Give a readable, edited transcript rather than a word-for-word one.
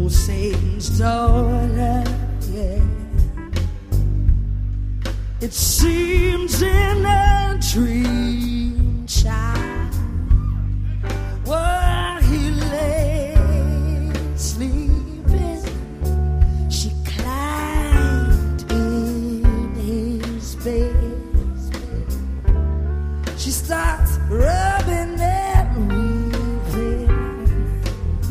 Satan's daughter, yeah. It seems in a dream, child,